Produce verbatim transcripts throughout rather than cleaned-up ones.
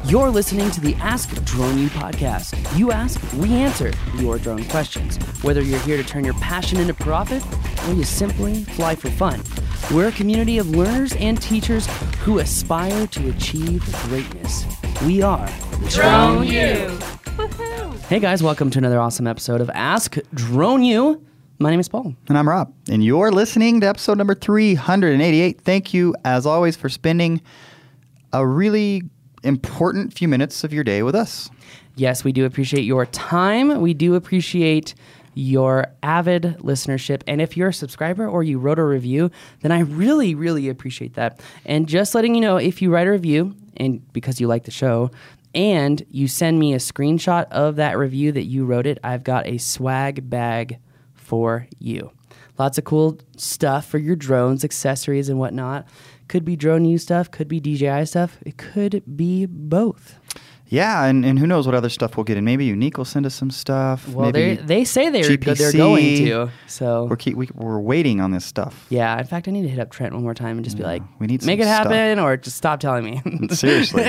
You're listening to the Ask Drone U podcast. You ask, we answer your drone questions. Whether you're here to turn your passion into profit or you simply fly for fun, we're a community of learners and teachers who aspire to achieve greatness. We are Drone U. Hey guys, welcome to another awesome episode of Ask Drone U. My name is Paul. And I'm Rob. And you're listening to episode number three hundred eighty-eight. Thank you, as always, for spending a really important few minutes of your day with us. Yes, we do appreciate your time. We do appreciate your avid listenership. And if you're a subscriber or you wrote a review, then I really, really appreciate that. And just letting you know, if you write a review, and because you like the show, and you send me a screenshot of that review that you wrote it, I've got a swag bag for you. Lots of cool stuff for your drones, accessories, and whatnot. Could be Drone U stuff, could be D J I stuff. It could be both. Yeah, and, and who knows what other stuff we'll get in. Maybe Unique will send us some stuff. Well, Maybe they they say they're G P C. they're going to. So We're, keep, we, we're waiting on this stuff. yeah, in fact, I need to hit up Trent one more time and just be like, we need make some it happen, or just stop telling me. Seriously.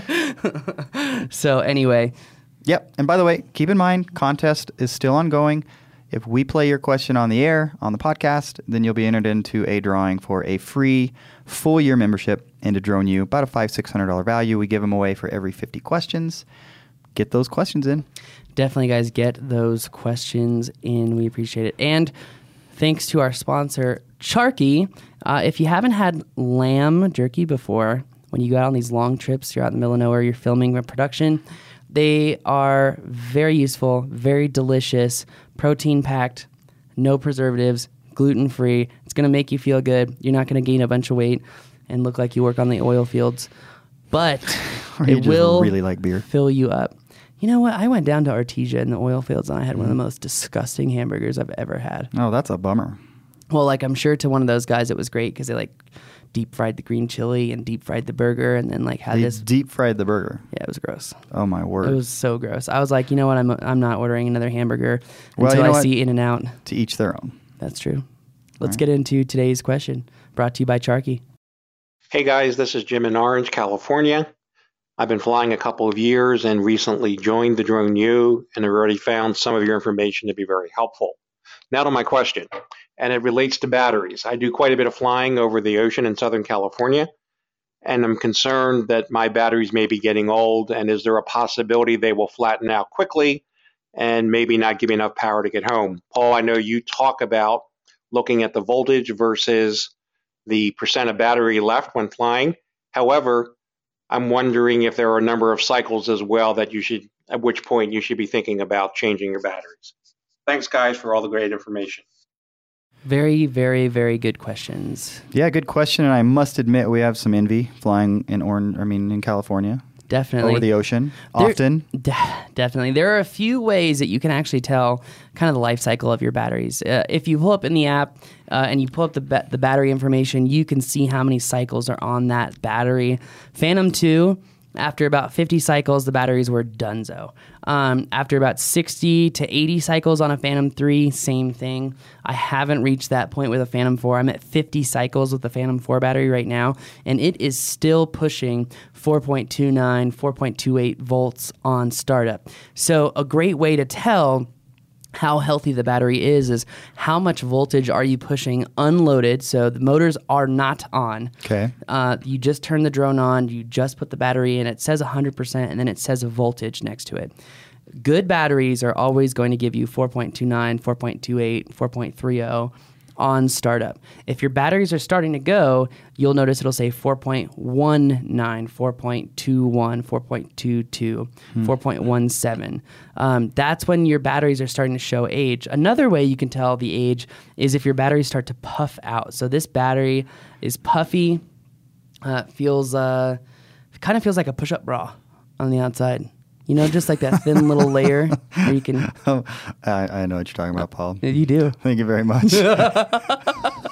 Yeah. So anyway, Yep. And by the way, keep in mind, contest is still ongoing. If we play your question on the air, on the podcast, then you'll be entered into a drawing for a free full year membership into Drone U, about a five, six hundred dollar value. We give them away for every fifty questions. Get those questions in. definitely, guys, get those questions in. We appreciate it. And thanks to our sponsor, Charky. Uh, if you haven't had lamb jerky before, when you go out on these long trips, you're out in the middle of nowhere, you're filming a production, they are very useful, very delicious, protein-packed, no preservatives, gluten-free. It's going to make you feel good. You're not going to gain a bunch of weight and look like you work on the oil fields. But Or you it just will really like beer. fill you up. You know what? I went down to Artesia in the oil fields, and I had one of the most disgusting hamburgers I've ever had. Oh, that's a bummer. Well, like, I'm sure to one of those guys it was great because they, like, deep-fried the green chili and deep-fried the burger and then, like, had They this... deep fried the burger. Yeah, it was gross. Oh, my word. It was so gross. I was like, you know what? I'm I'm not ordering another hamburger Well, until you know I what? see In-N-Out. To each their own. That's true. Let's right. get into today's question, brought to you by Charky. Hey guys, this is Jim in Orange, California. I've been flying a couple of years and recently joined the Drone U, and I've already found some of your information to be very helpful. Now to my question, and it relates to batteries. I do quite a bit of flying over the ocean in Southern California, and I'm concerned that my batteries may be getting old, and is there a possibility they will flatten out quickly and maybe not give me enough power to get home? Paul, I know you talk about looking at the voltage versus the percent of battery left when flying. However, I'm wondering if there are a number of cycles as well that you should, at which point you should be thinking about changing your batteries. Thanks, guys, for all the great information. Very, very, very good questions. Yeah, good question. And I must admit, we have some envy flying in Orange, I mean, in California. Definitely. Over the ocean, There- often. De- definitely. There are a few ways that you can actually tell kind of the life cycle of your batteries. Uh, if you pull up in the app uh, and you pull up the ba- the battery information, you can see how many cycles are on that battery. Phantom two, after about fifty cycles, the batteries were donezo. Um, after about sixty to eighty cycles on a Phantom three, same thing. I haven't reached that point with a Phantom four. I'm at fifty cycles with the Phantom four battery right now, and it is still pushing four point two nine, four point two eight volts on startup. So a great way to tell how healthy the battery is is how much voltage are you pushing unloaded, so the motors are not on. Okay. Uh, you just turn the drone on, you just put the battery in, it says one hundred percent, and then it says a voltage next to it. Good batteries are always going to give you four point two nine, four point two eight, four point three zero on startup. If your batteries are starting to go, you'll notice it'll say four point one nine, four point two one, four point two two, hmm. four point one seven. Um, that's when your batteries are starting to show age. Another way you can tell the age is if your batteries start to puff out. So this battery is puffy, uh, feels uh, kind of feels like a push-up bra on the outside. You know, just like that thin little layer where you can... Oh, I, I know what you're talking about, Paul. You do. Thank you very much.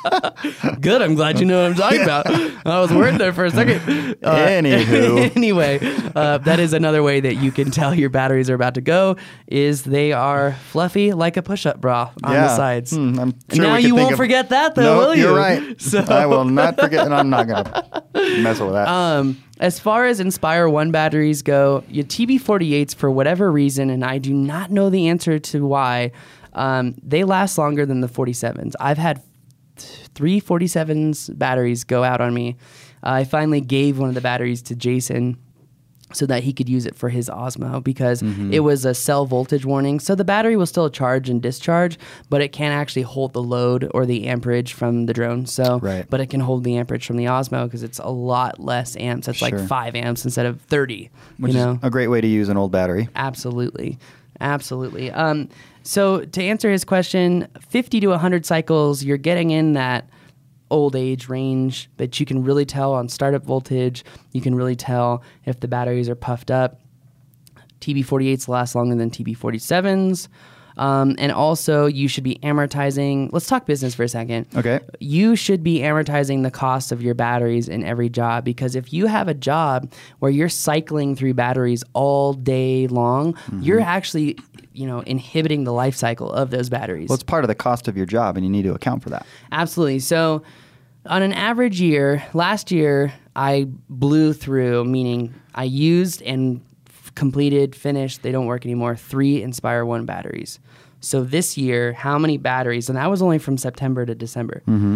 Good. I'm glad you know what I'm talking about. I was worried there for a second. Uh, Anywho. anyway, uh, that is another way that you can tell your batteries are about to go. Is they are fluffy like a push-up bra on Yeah. the sides. Hmm, I'm sure now we could you think won't of- forget that, though, No, will you? you're right. So, I will not forget, and I'm not going to mess with that. Um, as far as Inspire One batteries go, your T B forty-eights, for whatever reason, and I do not know the answer to why, um, they last longer than the forty-sevens. I've had th- three forty-sevens batteries go out on me. Uh, I finally gave one of the batteries to Jason so that he could use it for his Osmo because Mm-hmm. it was a cell voltage warning. So the battery will still charge and discharge, but it can't actually hold the load or the amperage from the drone. So, Right. but it can hold the amperage from the Osmo because it's a lot less amps. It's Sure. like five amps instead of thirty. Which you know, is a great way to use an old battery. absolutely, absolutely. Um, so to answer his question, fifty to one hundred cycles, you're getting in that old age range that you can really tell on startup voltage. You can really tell if the batteries are puffed up. T B forty-eights last longer than T B forty-sevens. Um, and also, you should be amortizing. Let's talk business for a second. Okay. You should be amortizing the cost of your batteries in every job because if you have a job where you're cycling through batteries all day long, Mm-hmm. you're actually, you know, inhibiting the life cycle of those batteries. Well, it's part of the cost of your job, and you need to account for that. Absolutely. So, on an average year, last year I blew through, meaning I used and f- completed, finished, they don't work anymore, three Inspire One batteries. So this year, how many batteries? And that was only from September to December. Mm-hmm.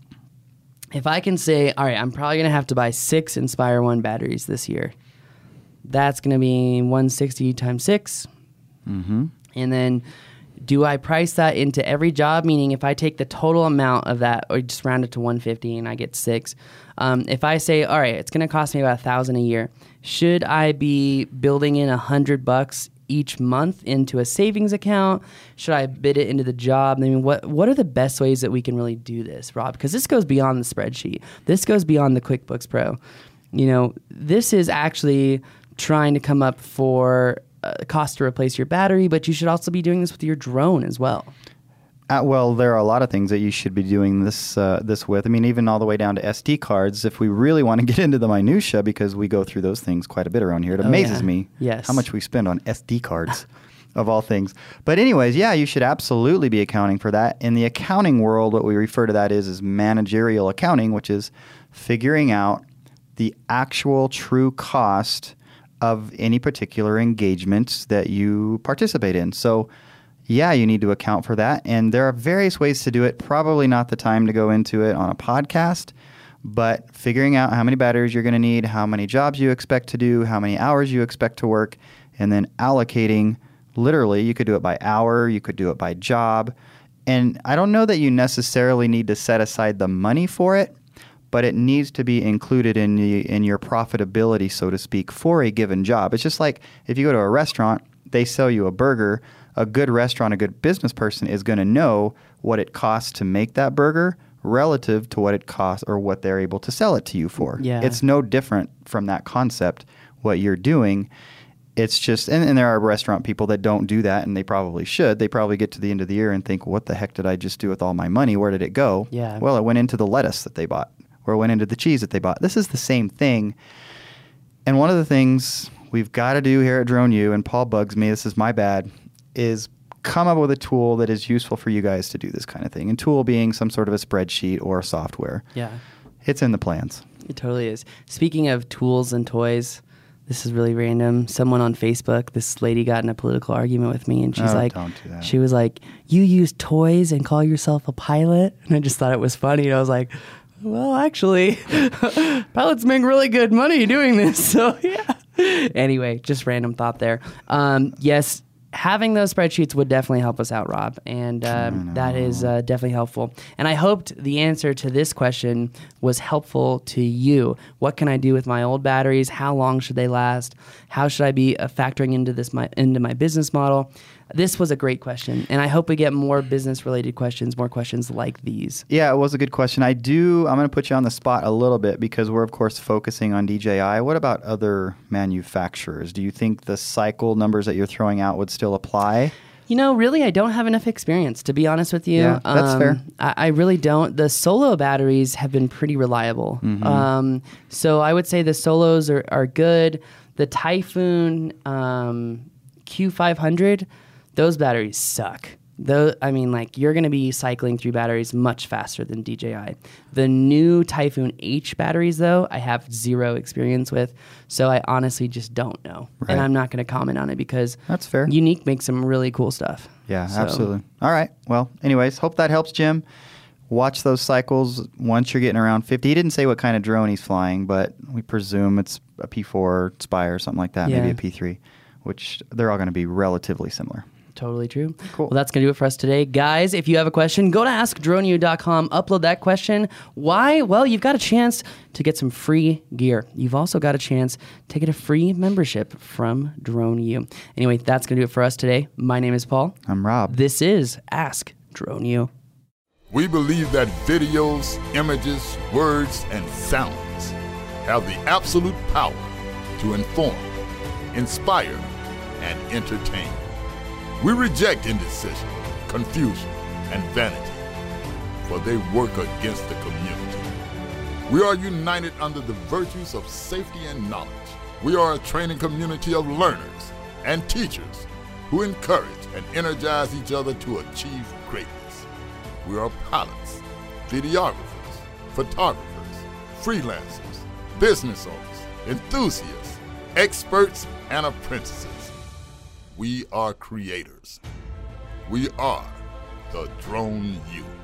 If I can say, all right, I'm probably going to have to buy six Inspire One batteries this year. That's going to be one hundred sixty times six. Mm-hmm. And then do I price that into every job? Meaning if I take the total amount of that or just round it to one hundred fifty and I get six. Um, if I say, all right, it's going to cost me about a thousand a year. Should I be building in a hundred bucks each month into a savings account? Should I bid it into the job? I mean, what what are the best ways that we can really do this, Rob? Because this goes beyond the spreadsheet. This goes beyond the QuickBooks Pro. You know, this is actually trying to come up for a cost to replace your battery, but you should also be doing this with your drone as well. Uh, well, there are a lot of things that you should be doing this uh, this with. I mean, even all the way down to S D cards. If we really want to get into the minutia, because we go through those things quite a bit around here, it Oh, amazes yeah. me Yes. how much we spend on S D cards, of all things. But anyways, yeah, you should absolutely be accounting for that. In the accounting world, what we refer to that is is managerial accounting, which is figuring out the actual true cost of any particular engagement that you participate in. So, yeah, you need to account for that. And there are various ways to do it. Probably not the time to go into it on a podcast, but figuring out how many batteries you're going to need, how many jobs you expect to do, how many hours you expect to work, and then allocating. Literally, you could do it by hour, you could do it by job. And I don't know that you necessarily need to set aside the money for it, but it needs to be included in the, in your profitability, so to speak, for a given job. It's just like if you go to a restaurant, they sell you a burger. A good restaurant, a good business person is going to know what it costs to make that burger relative to what it costs or what they're able to sell it to you for. Yeah. It's no different from that concept, what you're doing. It's just, and, and there are restaurant people that don't do that, and they probably should. They probably get to the end of the year and think, what the heck did I just do with all my money? Where did it go? Yeah. Well, it went into the lettuce that they bought, or it went into the cheese that they bought. This is the same thing. And one of the things we've got to do here at Drone U, and Paul bugs me, this is my bad, is come up with a tool that is useful for you guys to do this kind of thing. And tool being some sort of a spreadsheet or a software. Yeah, It's in the plans. it totally is. Speaking of tools and toys, this is really random. Someone on Facebook, this lady got in a political argument with me, and she's Oh, like, don't do that. she was like, "You use toys and call yourself a pilot?" And I just thought it was funny. And I was like, well, actually, pilots make really good money doing this. So yeah. Anyway, just random thought there. Um, yes. Having those spreadsheets would definitely help us out, Rob, and um, that is uh, definitely helpful. And I hoped the answer to this question was helpful to you. What can I do with my old batteries? How long should they last? How should I be uh, factoring into this my into my business model? This was a great question, and I hope we get more business-related questions, more questions like these. Yeah, it was a good question. I do, I'm going to put you on the spot a little bit because we're, of course, focusing on D J I. What about other manufacturers? Do you think the cycle numbers that you're throwing out would still apply? You know, really, I don't have enough experience, to be honest with you. Yeah, that's um, fair. I, I really don't. The solo batteries have been pretty reliable. Mm-hmm. Um, so I would say the solos are, are good. The Typhoon um, Q five hundred, those batteries suck. Though, I mean, like, you're going to be cycling through batteries much faster than D J I. The new Typhoon H batteries, though, I have zero experience with, so I honestly just don't know. Right. And I'm not going to comment on it because That's fair. Unique makes some really cool stuff. Yeah, So- absolutely. All right. Well, anyways, hope that helps, Jim. Watch those cycles once you're getting around fifty. He didn't say what kind of drone he's flying, but we presume it's a P four, Spire, or something like that, maybe Yeah. a P three, which they're all going to be relatively similar. Totally true. Cool. Well, that's going to do it for us today. Guys, if you have a question, go to ask drone u dot com, upload that question. Why? Well, you've got a chance to get some free gear. You've also got a chance to get a free membership from DroneU. Anyway, that's going to do it for us today. My name is Paul. I'm Rob. This is Ask DroneU. We believe that videos, images, words, and sounds have the absolute power to inform, inspire, and entertain. We reject indecision, confusion, and vanity, for they work against the community. We are united under the virtues of safety and knowledge. We are a training community of learners and teachers who encourage and energize each other to achieve greatness. We are pilots, videographers, photographers, freelancers, business owners, enthusiasts, experts, and apprentices. We are creators. We are the Drone U.